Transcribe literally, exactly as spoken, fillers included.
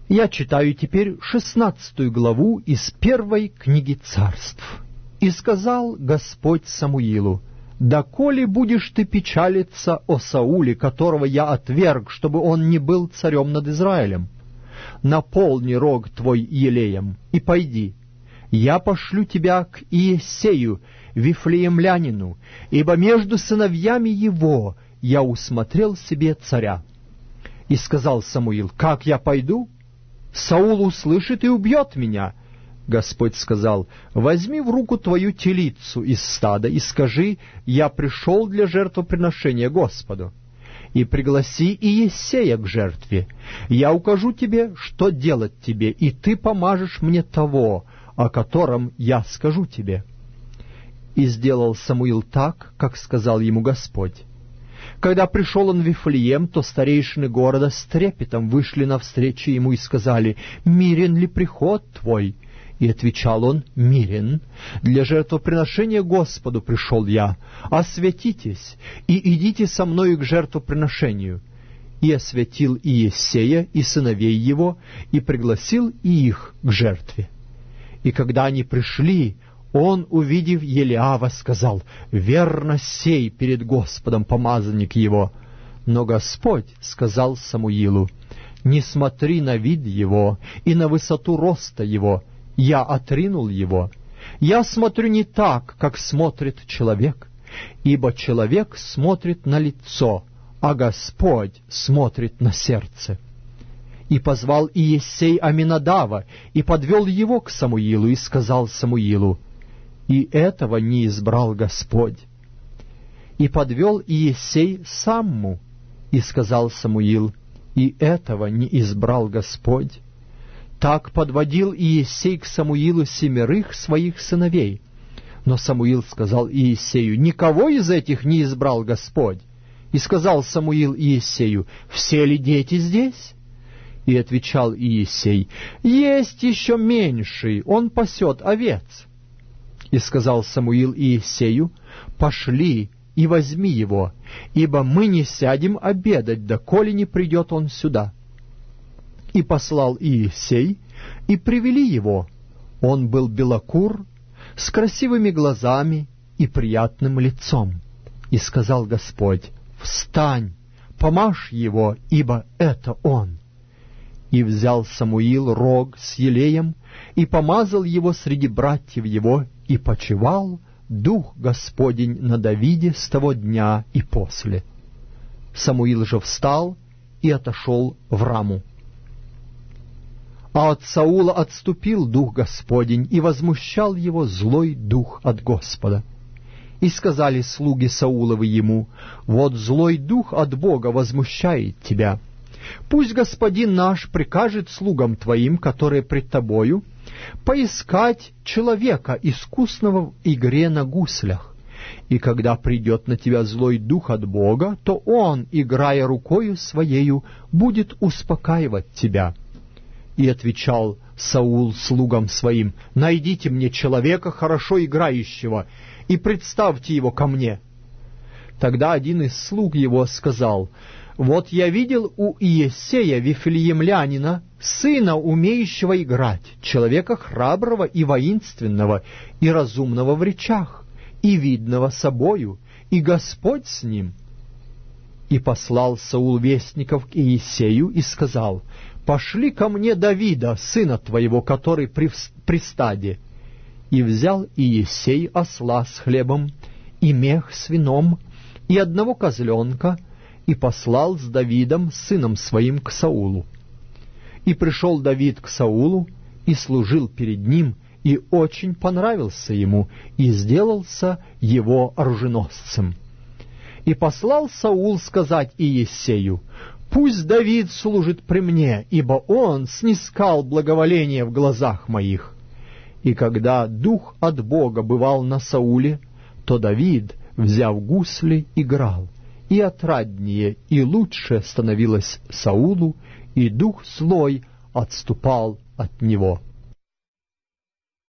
Я читаю теперь шестнадцатую главу из первой книги Царств. «И сказал Господь Самуилу: доколе будешь ты печалиться о Сауле, которого я отверг, чтобы он не был царем над Израилем? Наполни рог твой елеем и пойди. Я пошлю тебя к Иессею, вифлеемлянину, ибо между сыновьями его я усмотрел себе царя». И сказал Самуил: как я пойду? Саул услышит и убьет меня. Господь сказал: возьми в руку твою телицу из стада и скажи: я пришел для жертвоприношения Господу. И пригласи Иессея к жертве. Я укажу тебе, что делать тебе, и ты помажешь мне того, о котором я скажу тебе. И сделал Самуил так, как сказал ему Господь. Когда пришел он в Вифлеем, то старейшины города с трепетом вышли навстречу ему и сказали: мирен ли приход твой? И отвечал он: мирен. Для жертвоприношения Господу пришел я. Освятитесь и идите со мною к жертвоприношению. И освятил Иессея и сыновей его, и пригласил и их к жертве. И когда они пришли, он, увидев Елиава, сказал: верно сей перед Господом помазанник его. Но Господь сказал Самуилу: не смотри на вид его и на высоту роста его, я отринул его. Я смотрю не так, как смотрит человек, ибо человек смотрит на лицо, а Господь смотрит на сердце. И позвал Иессей Аминадава, и подвел его к Самуилу, и сказал Самуилу: и этого не избрал Господь. И подвел Иессей Самму, и сказал Самуил: и этого не избрал Господь. Так подводил Иессей к Самуилу семерых своих сыновей. Но Самуил сказал Иессею: никого из этих не избрал Господь. И сказал Самуил Иессею: все ли дети здесь? И отвечал Иессей: есть еще меньший, он пасет овец. И сказал Самуил Иессею: пошли и возьми его, ибо мы не сядем обедать, доколе не придет он сюда. И послал Иессей, и привели его. Он был белокур, с красивыми глазами и приятным лицом. И сказал Господь: встань, помажь его, ибо это он. И взял Самуил рог с елеем, и помазал его среди братьев его, и почивал Дух Господень на Давиде с того дня и после. Самуил же встал и отошел в Раму. А от Саула отступил Дух Господень, и возмущал его злой дух от Господа. И сказали слуги Сауловы ему: вот злой дух от Бога возмущает тебя. Пусть господин наш прикажет слугам твоим, которые пред тобою, поискать человека, искусного в игре на гуслях. И когда придет на тебя злой дух от Бога, то он, играя рукою своею, будет успокаивать тебя. И отвечал Саул слугам своим: найдите мне человека, хорошо играющего, и представьте его ко мне. Тогда один из слуг его сказал: вот я видел у Иессея вифлеемлянина сына, умеющего играть, человека храброго и воинственного, и разумного в речах, и видного собою, и Господь с ним. И послал Саул вестников к Иессею и сказал: пошли ко мне Давида, сына твоего, который при, при стаде. И взял Иессей осла с хлебом, и мех с вином, и одного козленка, и послал с Давидом, сыном своим, к Саулу. И пришел Давид к Саулу, и служил перед ним, и очень понравился ему, и сделался его оруженосцем. И послал Саул сказать Иессею: пусть Давид служит при мне, ибо он снискал благоволение в глазах моих. И когда дух от Бога бывал на Сауле, то Давид, взяв гусли, играл, и отраднее и лучше становилось Саулу, и дух злой отступал от него.